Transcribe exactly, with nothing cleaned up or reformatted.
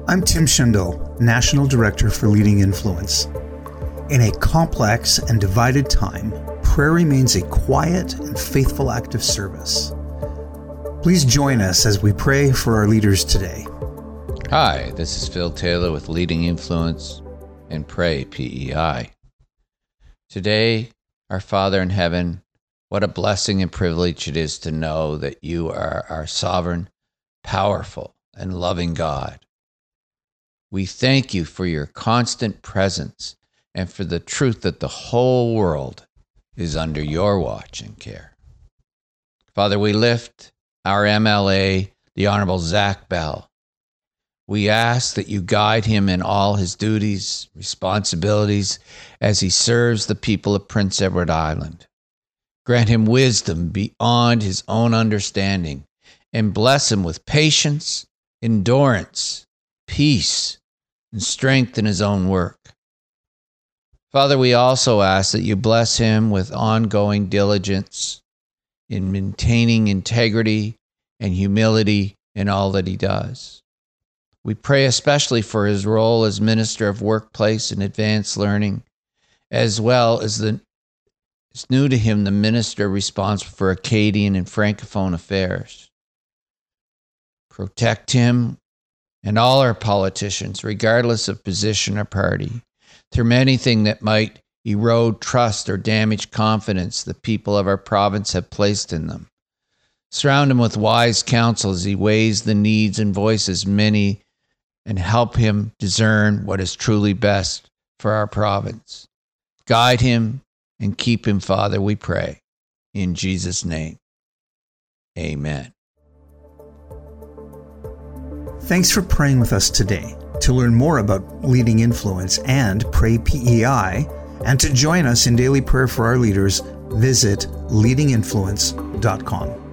I'm Tim Schindel, National Director for Leading Influence. In a complex and divided time, prayer remains a quiet and faithful act of service. Please join us as we pray for our leaders today. Hi, this is Phil Taylor with Leading Influence and Pray P E I. Today, our Father in heaven, what a blessing and privilege it is to know that you are our sovereign, powerful, and loving God. We thank you for your constant presence and for the truth that the whole world is under your watch and care. Father, we lift our M L A, the Honorable Zach Bell. We ask that you guide him in all his duties, responsibilities, as he serves the people of Prince Edward Island. Grant him wisdom beyond his own understanding, and bless him with patience, endurance, peace, and strength in his own work. Father, we also ask that you bless him with ongoing diligence in maintaining integrity and humility in all that he does. We pray especially for his role as Minister of Workplace and Advanced Learning, as well as the it's new to him, the minister responsible for Acadian and Francophone affairs. Protect him and all our politicians, regardless of position or party, through anything that might erode trust or damage confidence the people of our province have placed in them. Surround him with wise counsel as he weighs the needs and voices many, and help him discern what is truly best for our province. Guide him and keep him, Father, we pray. In Jesus' name, amen. Thanks for praying with us today. To learn more about Leading Influence and Pray P E I, and to join us in daily prayer for our leaders, visit leading influence dot com.